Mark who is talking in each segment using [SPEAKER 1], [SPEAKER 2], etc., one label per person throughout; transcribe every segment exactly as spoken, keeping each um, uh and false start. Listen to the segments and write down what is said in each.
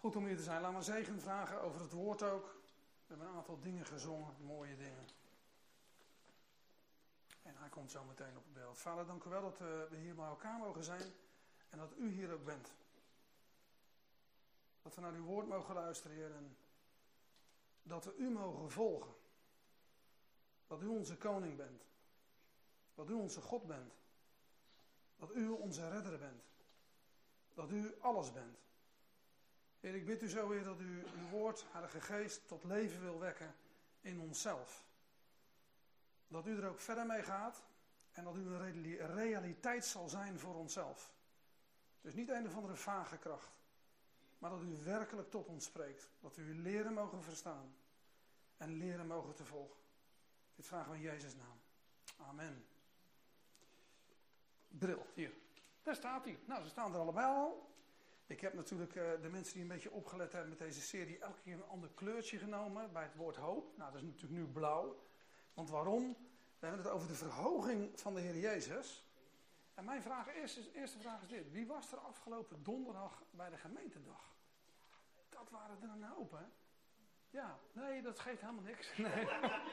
[SPEAKER 1] Goed om hier te zijn. Laat maar zegen vragen over het woord ook. We hebben een aantal dingen gezongen, mooie dingen. En hij komt zo meteen op het beeld. Vader, dank u wel dat we hier bij elkaar mogen zijn. En dat u hier ook bent. Dat we naar uw woord mogen luisteren, Heer. En dat we u mogen volgen. Dat u onze koning bent. Dat u onze God bent. Dat u onze redder bent. Dat u alles bent. Heer, ik bid u zo, Heer, dat u uw woord, Heilige Geest, tot leven wil wekken in onszelf. Dat u er ook verder mee gaat en dat u een realiteit zal zijn voor onszelf. Dus niet een of andere vage kracht, maar dat u werkelijk tot ons spreekt. Dat we u leren mogen verstaan en leren mogen te volgen. Dit vragen we in Jezus' naam. Amen. Bril, hier. Daar staat hij. Nou, ze staan er allebei al. Ik heb natuurlijk uh, de mensen die een beetje opgelet hebben met deze serie elke keer een ander kleurtje genomen bij het woord hoop. Nou, dat is natuurlijk nu blauw. Want waarom? We hebben het over de verhoging van de Heer Jezus. En mijn vraag, eerste, eerste vraag is dit. Wie was er afgelopen donderdag bij de gemeentedag? Dat waren er een hoop, hè? Ja, nee, dat geeft helemaal niks. Nee.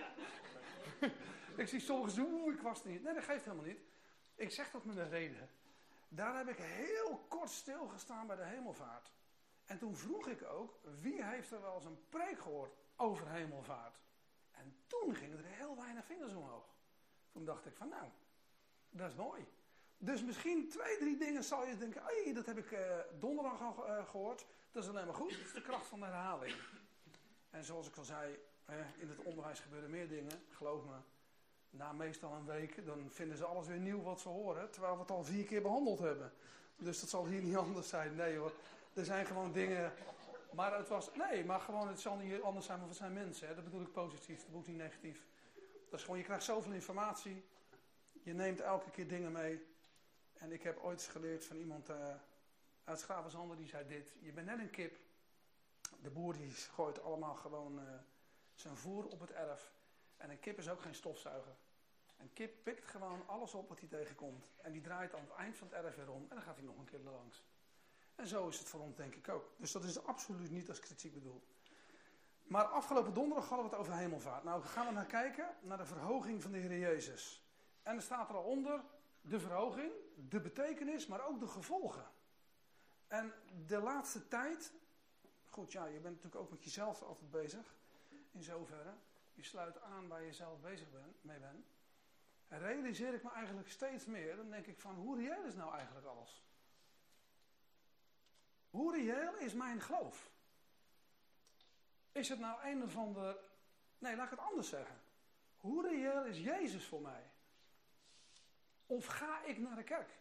[SPEAKER 1] Ik zie sommigen zo, oeh, ik was er niet. Nee, dat geeft helemaal niet. Ik zeg dat met een reden. Daar heb ik heel kort stilgestaan bij de hemelvaart. En toen vroeg ik ook, wie heeft er wel eens een preek gehoord over hemelvaart? En toen gingen er heel weinig vingers omhoog. Toen dacht ik van, nou, dat is mooi. Dus misschien twee, drie dingen zal je denken, hey, dat heb ik uh, donderdag al uh, gehoord. Dat is alleen maar goed, dat is de kracht van de herhaling. En zoals ik al zei, eh, in het onderwijs gebeuren meer dingen, geloof me. Na meestal een week, dan vinden ze alles weer nieuw wat ze horen. Terwijl we het al vier keer behandeld hebben. Dus dat zal hier niet anders zijn. Nee hoor, er zijn gewoon dingen. Maar het was, nee, maar gewoon het zal niet anders zijn, want we zijn mensen. Hè? Dat bedoel ik positief, dat bedoel ik niet negatief. Dat is gewoon, je krijgt zoveel informatie. Je neemt elke keer dingen mee. En ik heb ooit eens geleerd van iemand uh, uit Schravenzande, die zei dit. Je bent net een kip. De boer die gooit allemaal gewoon uh, zijn voer op het erf. En een kip is ook geen stofzuiger. Een kip pikt gewoon alles op wat hij tegenkomt. En die draait aan het eind van het erf weer om. En dan gaat hij nog een keer langs. En zo is het voor ons denk ik ook. Dus dat is absoluut niet als kritiek bedoeld. Maar afgelopen donderdag hadden we het over hemelvaart. Nou gaan we naar kijken. Naar de verhoging van de Heer Jezus. En er staat er al onder. De verhoging. De betekenis. Maar ook de gevolgen. En de laatste tijd. Goed ja, je bent natuurlijk ook met jezelf altijd bezig. In zoverre. Je sluit aan waar je zelf bezig ben, mee bent. En realiseer ik me eigenlijk steeds meer. Dan denk ik van, hoe reëel is nou eigenlijk alles? Hoe reëel is mijn geloof? Is het nou een of ander... Nee, laat ik het anders zeggen. Hoe reëel is Jezus voor mij? Of ga ik naar de kerk?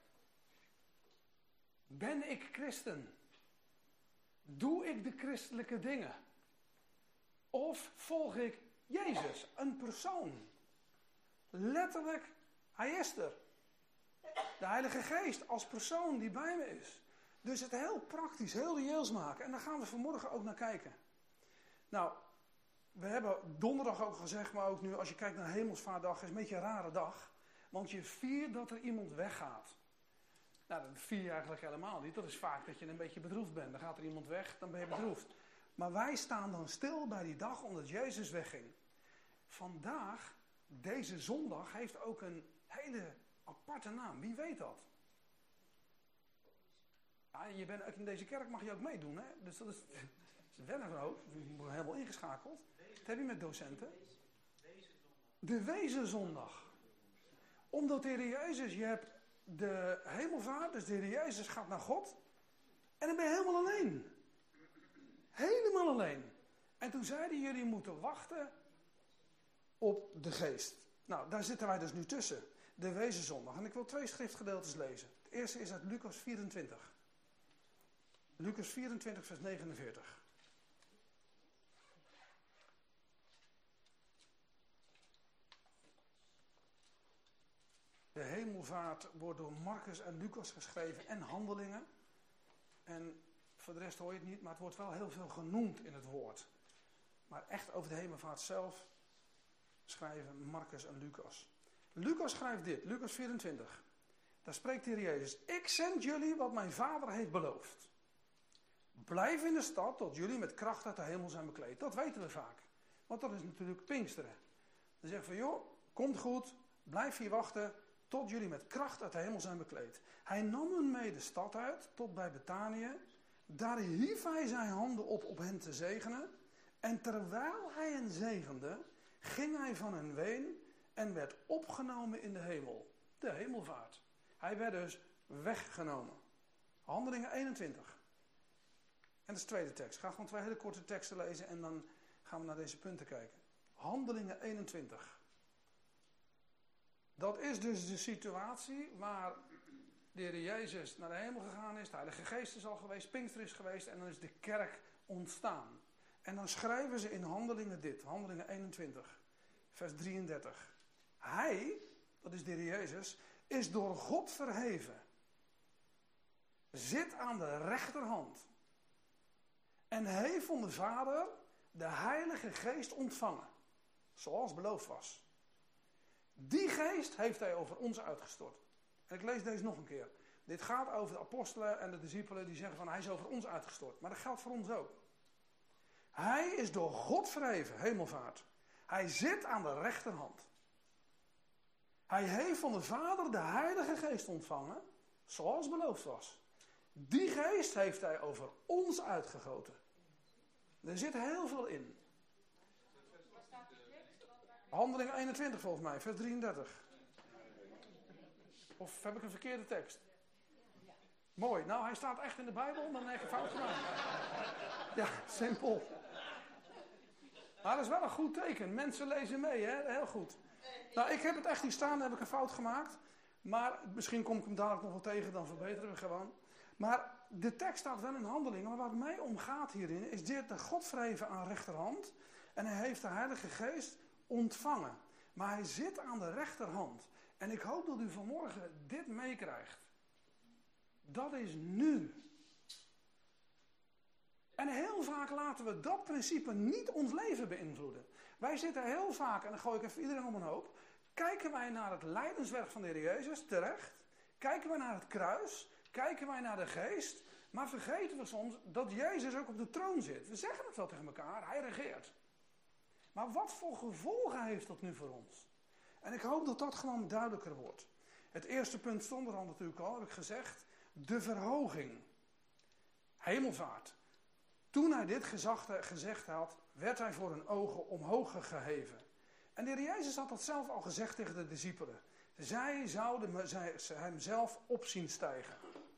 [SPEAKER 1] Ben ik christen? Doe ik de christelijke dingen? Of volg ik Jezus, een persoon? Letterlijk, hij is er. De Heilige Geest als persoon die bij me is. Dus het heel praktisch, heel reëels maken. En daar gaan we vanmorgen ook naar kijken. Nou, we hebben donderdag ook gezegd, maar ook nu als je kijkt naar Hemelsvaartdag, is een beetje een rare dag. Want je viert dat er iemand weggaat. Nou, dat vier je eigenlijk helemaal niet. Dat is vaak dat je een beetje bedroefd bent. Dan gaat er iemand weg, dan ben je bedroefd. Maar wij staan dan stil bij die dag omdat Jezus wegging. Vandaag, deze zondag, heeft ook een hele aparte naam. Wie weet dat? Ja, je bent, in deze kerk mag je ook meedoen, hè? Dus dat is, dat is wennen ook. Je wordt helemaal ingeschakeld. Dat heb je met docenten. De Wezenzondag. Omdat de Heer Jezus, je hebt de hemelvaart, dus de Heer Jezus gaat naar God. En dan ben je helemaal alleen. Helemaal alleen. En toen zeiden jullie moeten wachten op de geest. Nou, daar zitten wij dus nu tussen. De Wezenzondag. En ik wil twee schriftgedeeltes lezen. Het eerste is uit Lucas vierentwintig. Lucas vierentwintig vers negenenveertig. De hemelvaart wordt door Marcus en Lucas geschreven en Handelingen. En voor de rest hoor je het niet, maar het wordt wel heel veel genoemd in het woord. Maar echt over de hemelvaart zelf schrijven Marcus en Lucas. Lucas schrijft dit, Lucas vierentwintig. Daar spreekt de Heer Jezus. Ik zend jullie wat mijn vader heeft beloofd. Blijf in de stad tot jullie met kracht uit de hemel zijn bekleed. Dat weten we vaak. Want dat is natuurlijk Pinksteren. Dan zeggen van, joh, komt goed, blijf hier wachten tot jullie met kracht uit de hemel zijn bekleed. Hij nam hen mee de stad uit, tot bij Betanië. Daar hief hij zijn handen op om hen te zegenen. En terwijl hij hen zegende, ging hij van hen ween en werd opgenomen in de hemel. De hemelvaart. Hij werd dus weggenomen. Handelingen eenentwintig. En dat is de tweede tekst. Ik ga gewoon twee hele korte teksten lezen en dan gaan we naar deze punten kijken. Handelingen eenentwintig. Dat is dus de situatie waar de Heer Jezus naar de hemel gegaan is. De Heilige Geest is al geweest, Pinkster is geweest en dan is de kerk ontstaan. En dan schrijven ze in Handelingen dit. Handelingen eenentwintig, vers drieëndertig. Hij, dat is de Heer Jezus, is door God verheven. Zit aan de rechterhand. En heeft van de Vader de Heilige Geest ontvangen. Zoals beloofd was. Die geest heeft hij over ons uitgestort. En ik lees deze nog een keer. Dit gaat over de apostelen en de discipelen die zeggen van hij is over ons uitgestort. Maar dat geldt voor ons ook. Hij is door God verheven, hemelvaart. Hij zit aan de rechterhand. Hij heeft van de Vader de Heilige Geest ontvangen, zoals beloofd was. Die geest heeft hij over ons uitgegoten. Er zit heel veel in. Handelingen eenentwintig volgens mij, vers drieëndertig. Of heb ik een verkeerde tekst? Mooi, nou hij staat echt in de Bijbel, dan heb ik een fout gemaakt. Ja, simpel. Maar dat is wel een goed teken. Mensen lezen mee, hè? Heel goed. Nou, ik heb het echt niet staan, dan heb ik een fout gemaakt. Maar misschien kom ik hem dadelijk nog wel tegen, dan verbeteren we gewoon. Maar de tekst staat wel in Handelingen. Maar waar het mij om gaat hierin, is dit de God verheven aan rechterhand. En hij heeft de Heilige Geest ontvangen. Maar hij zit aan de rechterhand. En ik hoop dat u vanmorgen dit meekrijgt. Dat is nu. En heel vaak laten we dat principe niet ons leven beïnvloeden. Wij zitten heel vaak, en dan gooi ik even iedereen om een hoop. Kijken wij naar het lijdenswerk van de Heer Jezus, terecht. Kijken wij naar het kruis. Kijken wij naar de geest. Maar vergeten we soms dat Jezus ook op de troon zit. We zeggen het wel tegen elkaar, hij regeert. Maar wat voor gevolgen heeft dat nu voor ons? En ik hoop dat dat gewoon duidelijker wordt. Het eerste punt stond er al natuurlijk al, heb ik gezegd. De verhoging. Hemelvaart. Toen hij dit gezegd had, werd hij voor hun ogen omhoog geheven. En de Heer Jezus had dat zelf al gezegd tegen de discipelen. Zij zouden hem zelf op zien stijgen.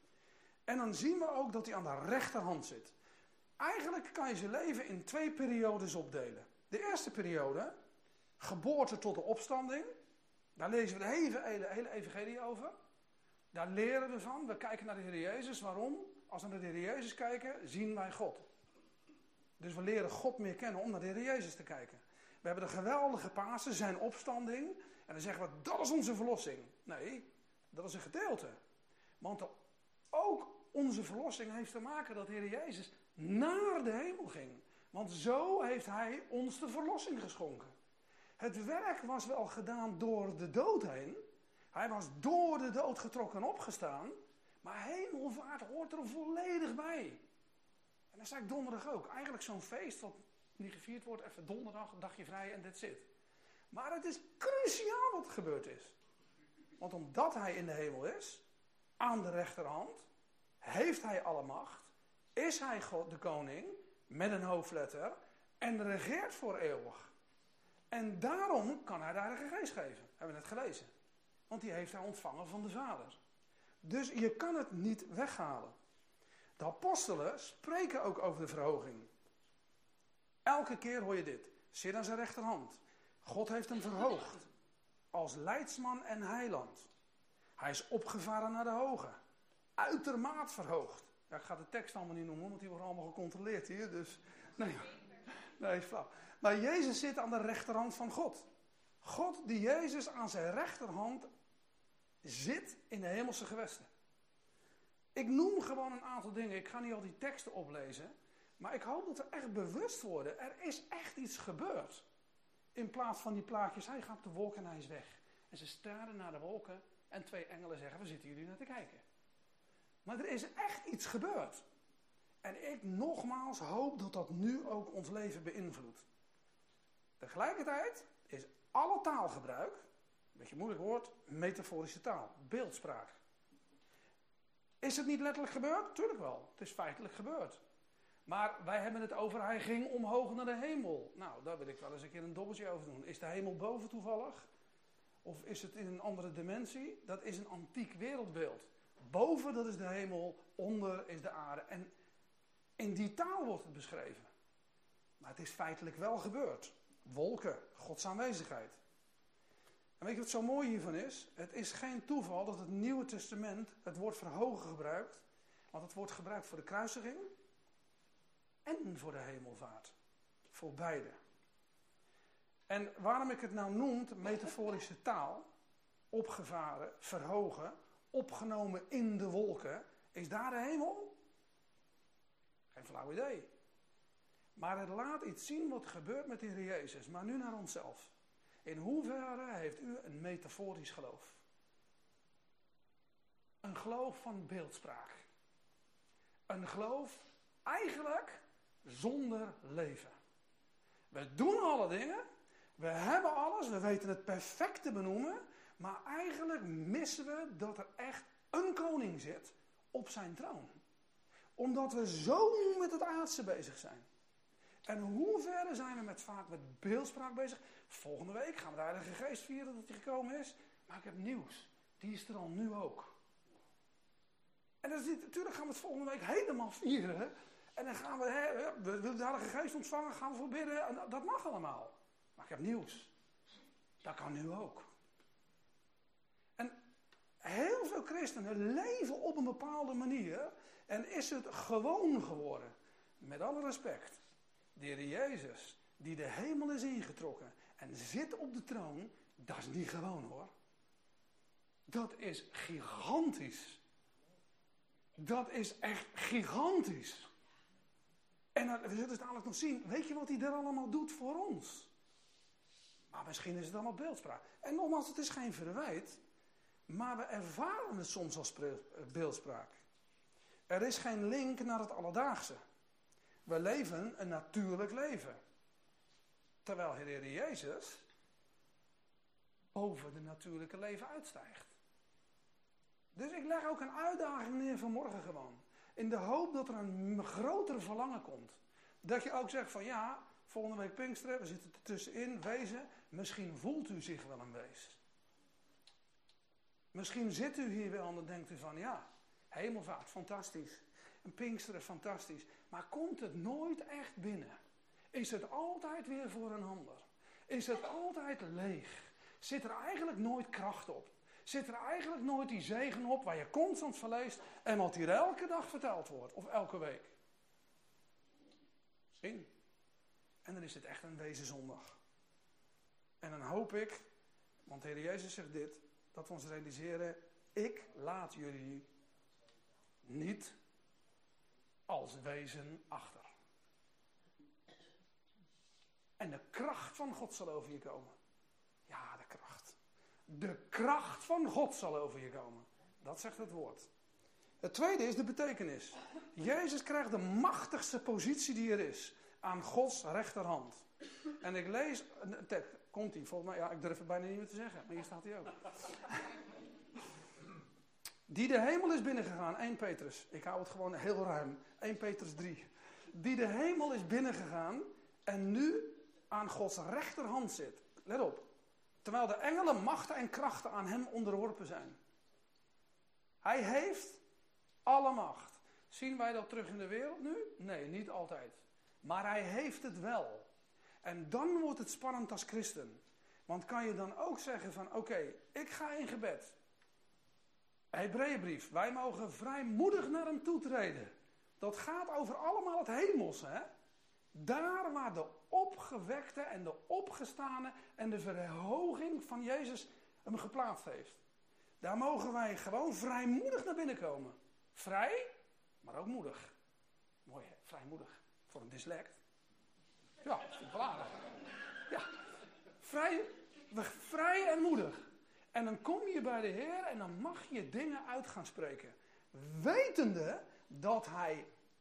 [SPEAKER 1] En dan zien we ook dat hij aan de rechterhand zit. Eigenlijk kan je zijn leven in twee periodes opdelen. De eerste periode, geboorte tot de opstanding. Daar lezen we de hele, hele, hele evangelie over. Daar leren we van. We kijken naar de Heer Jezus. Waarom? Als we naar de Heer Jezus kijken, zien wij God. Dus we leren God meer kennen om naar de Heer Jezus te kijken. We hebben de geweldige Pasen, zijn opstanding. En dan zeggen we, dat is onze verlossing. Nee, dat is een gedeelte. Want ook onze verlossing heeft te maken dat de Heer Jezus naar de hemel ging. Want zo heeft hij ons de verlossing geschonken. Het werk was wel gedaan door de dood heen. Hij was door de dood getrokken en opgestaan. Maar hemelvaart hoort er volledig bij. En dat zei ik donderdag ook. Eigenlijk zo'n feest wat niet gevierd wordt. Even donderdag, een dagje vrij en that's it. Maar het is cruciaal wat er gebeurd is. Want omdat hij in de hemel is, aan de rechterhand, heeft hij alle macht, is hij God de koning, met een hoofdletter, en regeert voor eeuwig. En daarom kan hij de Heilige Geest geven. Hebben we net gelezen. Want die heeft hij ontvangen van de Vader. Dus je kan het niet weghalen. De apostelen spreken ook over de verhoging. Elke keer hoor je dit. Zit aan zijn rechterhand. God heeft hem verhoogd. Als leidsman en heiland. Hij is opgevaren naar de hoge. Uitermate verhoogd. Ja, ik ga de tekst allemaal niet noemen, want die wordt allemaal gecontroleerd hier. Dus, nee, nee, is flauw. Maar Jezus zit aan de rechterhand van God. God die Jezus aan zijn rechterhand zit in de hemelse gewesten. Ik noem gewoon een aantal dingen. Ik ga niet al die teksten oplezen. Maar ik hoop dat we echt bewust worden. Er is echt iets gebeurd. In plaats van die plaatjes. Hij gaat op de wolken en hij is weg. En ze staren naar de wolken. En twee engelen zeggen, waar zitten jullie naar te kijken? Maar er is echt iets gebeurd. En ik nogmaals hoop dat dat nu ook ons leven beïnvloedt. Tegelijkertijd is alle taalgebruik, een beetje moeilijk woord, metaforische taal, beeldspraak. Is het niet letterlijk gebeurd? Tuurlijk wel, het is feitelijk gebeurd. Maar wij hebben het over, hij ging omhoog naar de hemel. Nou, daar wil ik wel eens een keer een dobbeltje over doen. Is de hemel boven toevallig? Of is het in een andere dimensie? Dat is een antiek wereldbeeld. Boven, dat is de hemel, onder is de aarde. En in die taal wordt het beschreven. Maar het is feitelijk wel gebeurd. Wolken, Gods aanwezigheid. En weet je wat zo mooi hiervan is? Het is geen toeval dat het Nieuwe Testament het woord verhogen gebruikt. Want het wordt gebruikt voor de kruisiging en voor de hemelvaart. Voor beide. En waarom ik het nou noem, metaforische taal, opgevaren, verhogen, opgenomen in de wolken, is daar de hemel? Geen flauw idee. Maar het laat iets zien wat gebeurt met de Heer Jezus. Maar nu naar onszelf. In hoeverre heeft u een metaforisch geloof? Een geloof van beeldspraak. Een geloof eigenlijk zonder leven. We doen alle dingen. We hebben alles. We weten het perfect te benoemen. Maar eigenlijk missen we dat er echt een koning zit op zijn troon. Omdat we zo met het aardse bezig zijn. En hoe verder zijn we met, vaak met beeldspraak bezig? Volgende week gaan we de Heilige Geest vieren dat hij gekomen is. Maar ik heb nieuws. Die is er al nu ook. En dat is niet, natuurlijk gaan we het volgende week helemaal vieren. En dan gaan we, hè, we willen de Heilige Geest ontvangen, gaan we voor bidden. En dat mag allemaal. Maar ik heb nieuws. Dat kan nu ook. En heel veel christenen leven op een bepaalde manier. En is het gewoon geworden. Met alle respect. De Heer Jezus, die de hemel is ingetrokken en zit op de troon, dat is niet gewoon hoor. Dat is gigantisch. Dat is echt gigantisch. En dan, we zullen het dadelijk nog zien, weet je wat hij er allemaal doet voor ons? Maar misschien is het allemaal beeldspraak. En nogmaals, het is geen verwijt, maar we ervaren het soms als beeldspraak. Er is geen link naar het alledaagse. We leven een natuurlijk leven. Terwijl de Heer Jezus boven de natuurlijke leven uitstijgt. Dus ik leg ook een uitdaging neer vanmorgen gewoon. In de hoop dat er een groter verlangen komt. Dat je ook zegt van ja, volgende week Pinksteren, we zitten er tussenin, wezen. Misschien voelt u zich wel een wees. Misschien zit u hier wel en dan denkt u van ja, hemelvaart, fantastisch. Een Pinksteren, fantastisch. Maar komt het nooit echt binnen? Is het altijd weer voor een ander? Is het altijd leeg? Zit er eigenlijk nooit kracht op? Zit er eigenlijk nooit die zegen op waar je constant van leest en wat hier elke dag verteld wordt? Of elke week? Misschien. En dan is het echt een wezenzondag. En dan hoop ik, want de Heer Jezus zegt dit, dat we ons realiseren, ik laat jullie niet als wezen achter. En de kracht van God zal over je komen. Ja, de kracht. De kracht van God zal over je komen. Dat zegt het woord. Het tweede is de betekenis. Jezus krijgt de machtigste positie die er is. Aan Gods rechterhand. En ik lees een tekst. Komt hij volgens mij? Ja, ik durf het bijna niet meer te zeggen. Maar hier staat hij ook. Die de hemel is binnengegaan. één Petrus. Ik hou het gewoon heel ruim. één Petrus drie. Die de hemel is binnengegaan. En nu aan Gods rechterhand zit. Let op. Terwijl de engelen, machten en krachten aan hem onderworpen zijn. Hij heeft alle macht. Zien wij dat terug in de wereld nu? Nee, niet altijd. Maar hij heeft het wel. En dan wordt het spannend als christen. Want kan je dan ook zeggen van oké, okay, ik ga in gebed. Hebreeënbrief, wij mogen vrijmoedig naar hem toetreden. Dat gaat over allemaal het hemelse, hè? Daar waar de opgewekte en de opgestane en de verhoging van Jezus hem geplaatst heeft. Daar mogen wij gewoon vrijmoedig naar binnen komen. Vrij, maar ook moedig. Mooi hè, vrijmoedig. Voor een dyslect. Ja, dat vind ik wel aardig. Ja, vrij, vrij en moedig. En dan kom je bij de Heer en dan mag je dingen uit gaan spreken. Wetende dat hij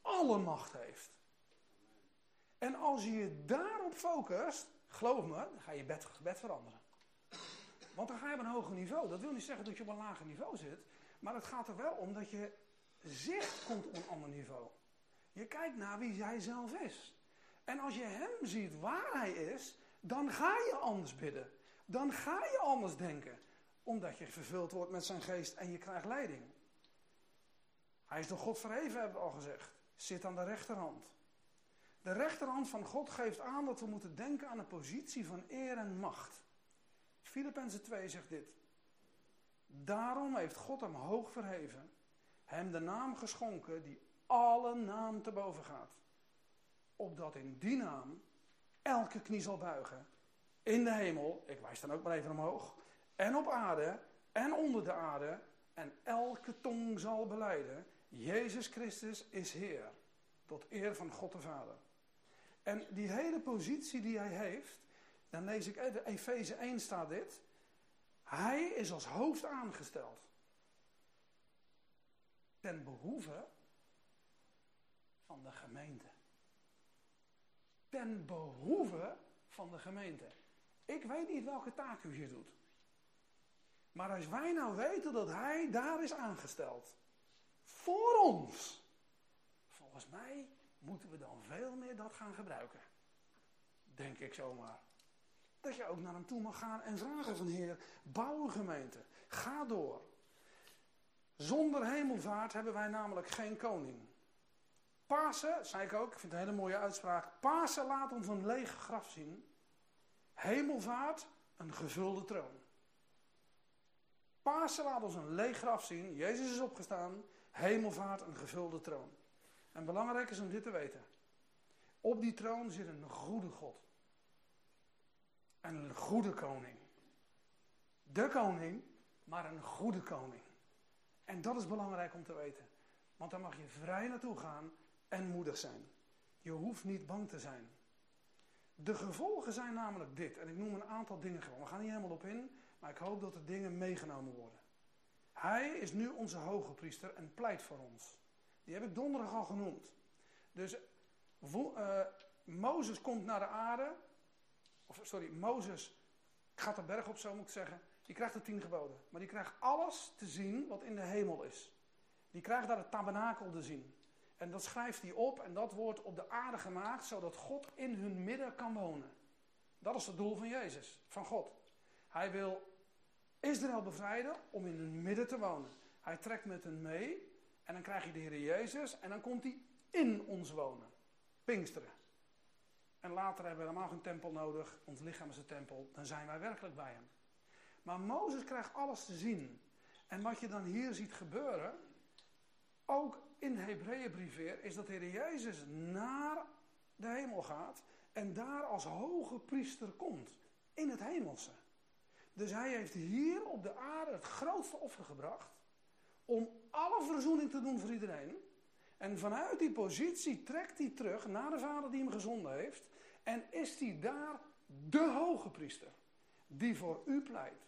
[SPEAKER 1] alle macht heeft. En als je je daarop focust, geloof me, dan ga je bed, bed veranderen. Want dan ga je op een hoger niveau. Dat wil niet zeggen dat je op een lager niveau zit. Maar het gaat er wel om dat je zicht komt op een ander niveau. Je kijkt naar wie hij zelf is. En als je hem ziet waar hij is, dan ga je anders bidden. Dan ga je anders denken. Omdat je vervuld wordt met zijn geest en je krijgt leiding. Hij is door God verheven, hebben we al gezegd. Zit aan de rechterhand. De rechterhand van God geeft aan dat we moeten denken aan een positie van eer en macht. Filippenzen twee zegt dit. Daarom heeft God hem hoog verheven, hem de naam geschonken die alle naam te boven gaat. Opdat in die naam elke knie zal buigen. In de hemel, ik wijs dan ook maar even omhoog, en op aarde en onder de aarde, en elke tong zal belijden, Jezus Christus is Heer, tot eer van God de Vader. En die hele positie die hij heeft, dan lees ik even, Efeze één staat dit. Hij is als hoofd aangesteld. Ten behoeve van de gemeente. Ten behoeve van de gemeente. Ik weet niet welke taak u hier doet. Maar als wij nou weten dat hij daar is aangesteld. Voor ons. Volgens mij moeten we dan veel meer dat gaan gebruiken. Denk ik zomaar. Dat je ook naar hem toe mag gaan en vragen van Heer, bouw een gemeente. Ga door. Zonder hemelvaart hebben wij namelijk geen koning. Pasen, zei ik ook, ik vind het een hele mooie uitspraak. Pasen laat ons een leeg graf zien. Hemelvaart, een gevulde troon. Pasen laat ons een leeg graf zien. Jezus is opgestaan. Hemelvaart, een gevulde troon. En belangrijk is om dit te weten. Op die troon zit een goede God. En een goede koning. De koning, maar een goede koning. En dat is belangrijk om te weten. Want daar mag je vrij naartoe gaan en moedig zijn. Je hoeft niet bang te zijn. De gevolgen zijn namelijk dit. En ik noem een aantal dingen gewoon. We gaan niet helemaal op in, maar ik hoop dat er dingen meegenomen worden. Hij is nu onze hoge priester en pleit voor ons. Die heb ik donderdag al genoemd. Dus uh, Mozes komt naar de aarde. Of sorry, Mozes gaat de berg op, zo moet ik zeggen. Die krijgt de tien geboden. Maar die krijgt alles te zien wat in de hemel is. Die krijgt daar het tabernakel te zien. En dat schrijft hij op en dat wordt op de aarde gemaakt, zodat God in hun midden kan wonen. Dat is het doel van Jezus, van God. Hij wil Israël bevrijden om in hun midden te wonen. Hij trekt met hen mee en dan krijg je de Heer Jezus en dan komt hij in ons wonen. Pinksteren. En later hebben we helemaal geen tempel nodig. Ons lichaam is een tempel. Dan zijn wij werkelijk bij hem. Maar Mozes krijgt alles te zien. En wat je dan hier ziet gebeuren, ook in de Hebreeënbrief weer, is dat de Heer Jezus naar de hemel gaat en daar als hoge priester komt. In het hemelse. Dus hij heeft hier op de aarde het grootste offer gebracht om alle verzoening te doen voor iedereen. En vanuit die positie trekt hij terug naar de Vader die hem gezonden heeft. En is hij daar de hoge priester die voor u pleit.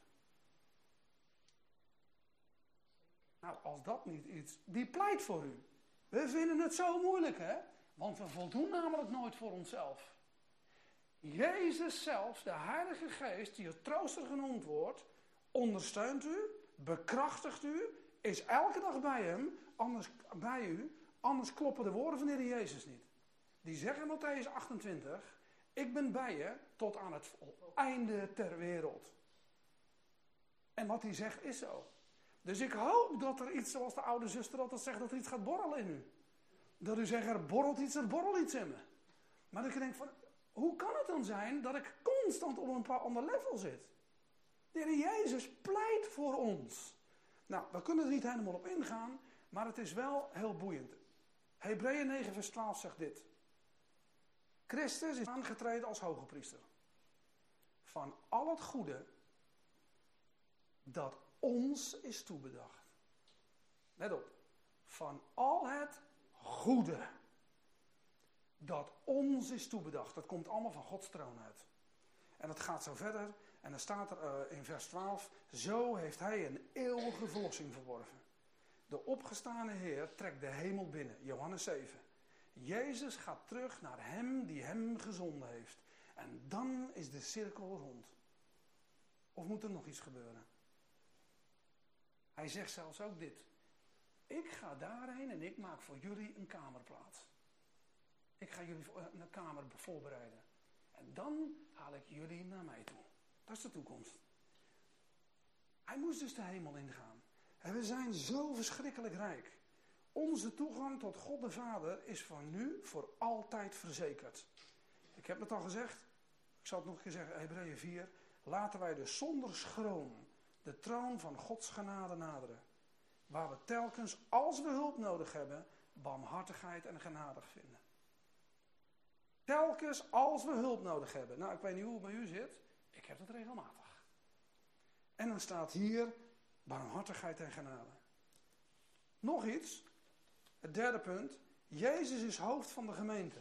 [SPEAKER 1] Nou, als dat niet iets, die pleit voor u. We vinden het zo moeilijk, hè? Want we voldoen namelijk nooit voor onszelf. Jezus zelf, de Heilige Geest, die het trooster genoemd wordt, ondersteunt u, bekrachtigt u, is elke dag bij hem, anders bij u, anders kloppen de woorden van de Heer Jezus niet. Die zeggen in Mattheüs achtentwintig, ik ben bij je tot aan het einde ter wereld. En wat hij zegt is zo. Dus ik hoop dat er iets, zoals de oude zuster altijd zegt, dat er iets gaat borrelen in u. Dat u zegt, er borrelt iets, er borrelt iets in me. Maar dat ik denk van, hoe kan het dan zijn dat ik constant op een bepaald ander level zit? De Heer Jezus pleit voor ons. Nou, we kunnen er niet helemaal op ingaan, maar het is wel heel boeiend. Hebreeën negen vers twaalf zegt dit. Christus is aangetreden als hoge priester. Van al het goede dat ons is toebedacht. Let op. Van al het goede dat ons is toebedacht. Dat komt allemaal van Gods troon uit. En dat gaat zo verder. En dan staat er uh, in vers twaalf. Zo heeft hij een eeuwige verlossing verworven. De opgestane Heer trekt de hemel binnen. Johannes zeven. Jezus gaat terug naar hem die hem gezonden heeft. En dan is de cirkel rond. Of moet er nog iets gebeuren? Hij zegt zelfs ook dit. Ik ga daarheen en ik maak voor jullie een kamerplaats. Ik ga jullie een kamer voorbereiden. En dan haal ik jullie naar mij toe. Dat is de toekomst. Hij moest dus de hemel ingaan. En we zijn zo verschrikkelijk rijk. Onze toegang tot God de Vader is voor nu voor altijd verzekerd. Ik heb het al gezegd. Ik zal het nog een keer zeggen. Hebreeën vier. Laten wij dus zonder schroom de troon van Gods genade naderen. Waar we telkens, als we hulp nodig hebben, barmhartigheid en genadig vinden. Telkens als we hulp nodig hebben. Nou, ik weet niet hoe het bij u zit. Ik heb het regelmatig. En dan staat hier barmhartigheid en genade. Nog iets. Het derde punt. Jezus is hoofd van de gemeente.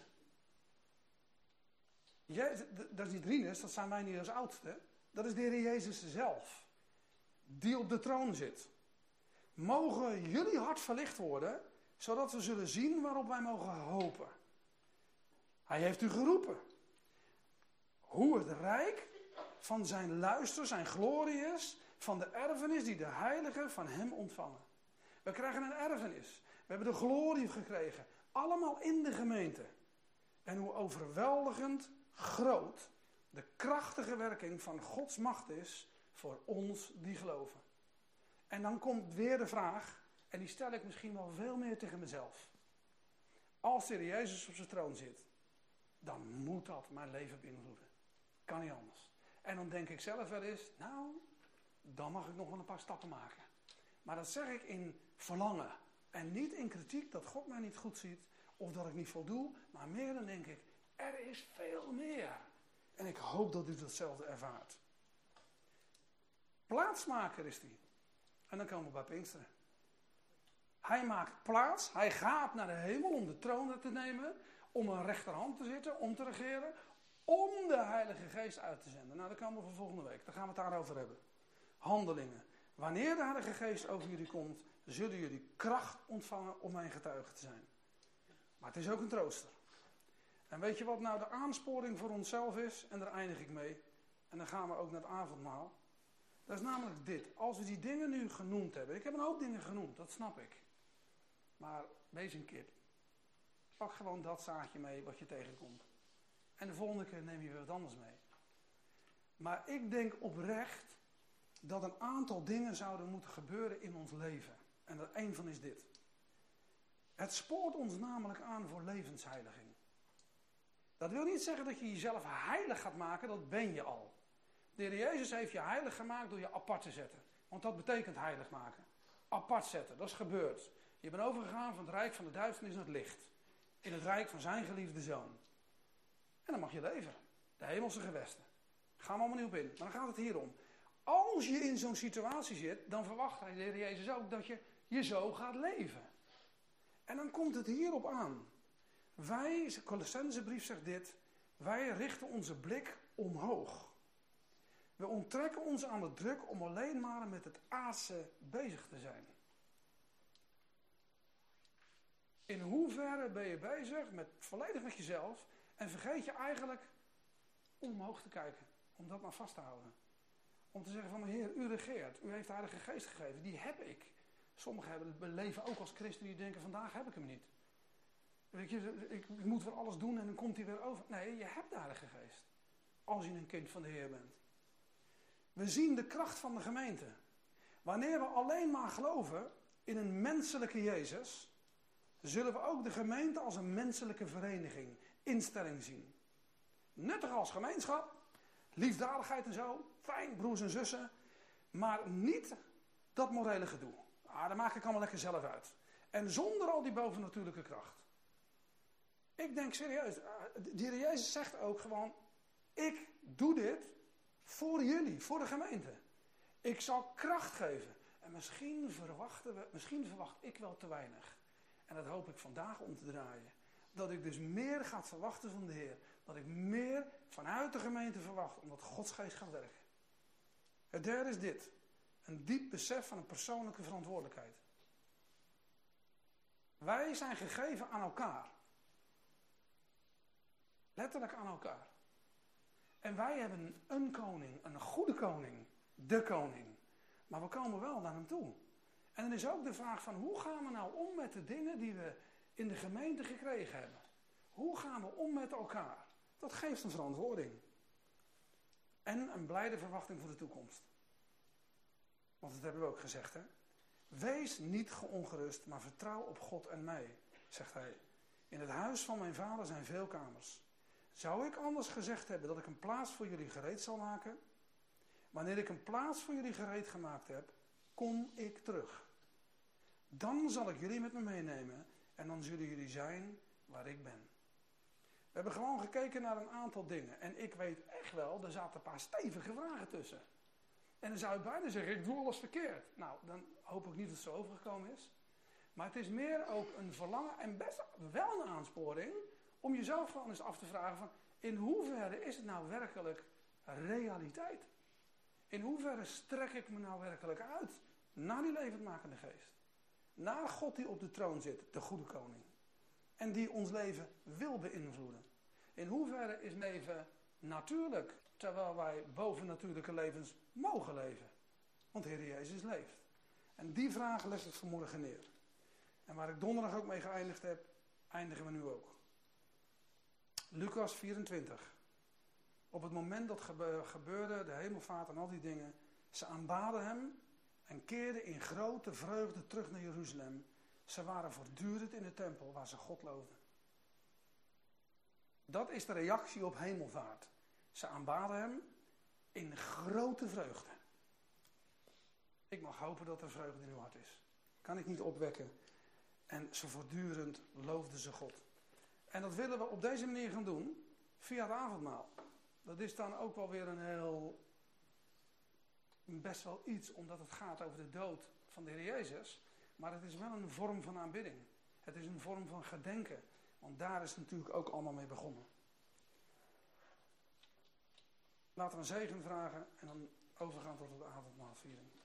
[SPEAKER 1] Jezus, dat is niet Rinus, dat zijn wij niet als oudste. Dat is de Heer Jezus zelf. Die op de troon zit. Mogen jullie hart verlicht worden, zodat we zullen zien waarop wij mogen hopen. Hij heeft u geroepen. Hoe het rijk van zijn luister, zijn glorie is, van de erfenis die de heiligen van hem ontvangen. We krijgen een erfenis. We hebben de glorie gekregen. Allemaal in de gemeente. En hoe overweldigend groot de krachtige werking van Gods macht is voor ons die geloven. En dan komt weer de vraag, en die stel ik misschien wel veel meer tegen mezelf. Als de Heer Jezus op zijn troon zit, dan moet dat mijn leven beïnvloeden. Kan niet anders. En dan denk ik zelf wel eens, nou, dan mag ik nog wel een paar stappen maken. Maar dat zeg ik in verlangen. En niet in kritiek dat God mij niet goed ziet, of dat ik niet voldoe. Maar meer dan denk ik, er is veel meer. En ik hoop dat u datzelfde ervaart. Plaatsmaker is die. En dan komen we bij Pinksteren. Hij maakt plaats, hij gaat naar de hemel om de troon te nemen, om een rechterhand te zitten, om te regeren, om de Heilige Geest uit te zenden. Nou, dat komen we voor volgende week, daar gaan we het daarover hebben. Handelingen. Wanneer de Heilige Geest over jullie komt, zullen jullie kracht ontvangen om mijn getuige te zijn. Maar het is ook een trooster. En weet je wat nou de aansporing voor onszelf is? En daar eindig ik mee. En dan gaan we ook naar het avondmaal. Dat is namelijk dit. Als we die dingen nu genoemd hebben. Ik heb een hoop dingen genoemd, dat snap ik. Maar wees een kip. Pak gewoon dat zaadje mee wat je tegenkomt. En de volgende keer neem je weer wat anders mee. Maar ik denk oprecht dat een aantal dingen zouden moeten gebeuren in ons leven. En er één van is dit. Het spoort ons namelijk aan voor levensheiliging. Dat wil niet zeggen dat je jezelf heilig gaat maken, dat ben je al. De Heer Jezus heeft je heilig gemaakt door je apart te zetten. Want dat betekent heilig maken. Apart zetten, dat is gebeurd. Je bent overgegaan van het rijk van de duisternis naar het licht. In het rijk van zijn geliefde zoon. En dan mag je leven. De hemelse gewesten. Daar gaan we allemaal niet op in. Maar dan gaat het hier om. Als je in zo'n situatie zit, dan verwacht hij, de Heer Jezus ook, dat je je zo gaat leven. En dan komt het hierop aan. Wij, de Colossensebrief zegt dit, wij richten onze blik omhoog. We onttrekken ons aan de druk om alleen maar met het aardse bezig te zijn. In hoeverre ben je bezig met volledig met jezelf en vergeet je eigenlijk om omhoog te kijken, om dat maar vast te houden. Om te zeggen van, Heer, u regeert, u heeft de Heilige Geest gegeven, die heb ik. Sommigen hebben leven ook als christen die denken, vandaag heb ik hem niet. Weet je, ik, ik moet weer alles doen en dan komt hij weer over. Nee, je hebt de Heilige Geest. Als je een kind van de Heer bent. We zien de kracht van de gemeente. Wanneer we alleen maar geloven in een menselijke Jezus, zullen we ook de gemeente als een menselijke vereniging, instelling zien. Nuttig als gemeenschap, liefdadigheid en zo, fijn, broers en zussen, maar niet dat morele gedoe. Ah, dat maak ik allemaal lekker zelf uit. En zonder al die bovennatuurlijke kracht. Ik denk serieus, de Heer Jezus zegt ook gewoon, ik doe dit voor jullie, voor de gemeente. Ik zal kracht geven. En misschien verwachten we, misschien verwacht ik wel te weinig. En dat hoop ik vandaag om te draaien. Dat ik dus meer ga verwachten van de Heer. Dat ik meer vanuit de gemeente verwacht, omdat Gods Geest gaat werken. Het derde is dit. Een diep besef van een persoonlijke verantwoordelijkheid. Wij zijn gegeven aan elkaar. Letterlijk aan elkaar. En wij hebben een koning, een goede koning, de koning. Maar we komen wel naar hem toe. En dan is ook de vraag van hoe gaan we nou om met de dingen die we in de gemeente gekregen hebben? Hoe gaan we om met elkaar? Dat geeft een verantwoording. En een blijde verwachting voor de toekomst. Want dat hebben we ook gezegd, hè? Wees niet geongerust, maar vertrouw op God en mij, zegt hij. In het huis van mijn vader zijn veel kamers. Zou ik anders gezegd hebben dat ik een plaats voor jullie gereed zal maken? Wanneer ik een plaats voor jullie gereed gemaakt heb, kom ik terug. Dan zal ik jullie met me meenemen en dan zullen jullie zijn waar ik ben. We hebben gewoon gekeken naar een aantal dingen. En ik weet echt wel, er zaten een paar stevige vragen tussen. En dan zou ik bijna zeggen, ik doe alles verkeerd. Nou, dan hoop ik niet dat het zo overgekomen is. Maar het is meer ook een verlangen en best wel een aansporing om jezelf gewoon eens af te vragen van, in hoeverre is het nou werkelijk realiteit? In hoeverre strek ik me nou werkelijk uit naar die levendmakende geest? Naar God die op de troon zit, de goede koning. En die ons leven wil beïnvloeden. In hoeverre is leven natuurlijk, terwijl wij bovennatuurlijke levens mogen leven? Want Heer Jezus leeft. En die vraag leg ik vanmorgen neer. En waar ik donderdag ook mee geëindigd heb, eindigen we nu ook. Lucas vierentwintig. Op het moment dat gebeurde, de hemelvaart en al die dingen, ze aanbaden hem en keerden in grote vreugde terug naar Jeruzalem. Ze waren voortdurend in de tempel waar ze God loofden. Dat is de reactie op hemelvaart. Ze aanbaden hem in grote vreugde. Ik mag hopen dat er vreugde in uw hart is. Kan ik niet opwekken. En ze voortdurend loofden ze God. En dat willen we op deze manier gaan doen via het avondmaal. Dat is dan ook wel weer een heel, best wel iets, omdat het gaat over de dood van de Heer Jezus. Maar het is wel een vorm van aanbidding. Het is een vorm van gedenken. Want daar is het natuurlijk ook allemaal mee begonnen. Laten we een zegen vragen en dan overgaan tot het avondmaalviering.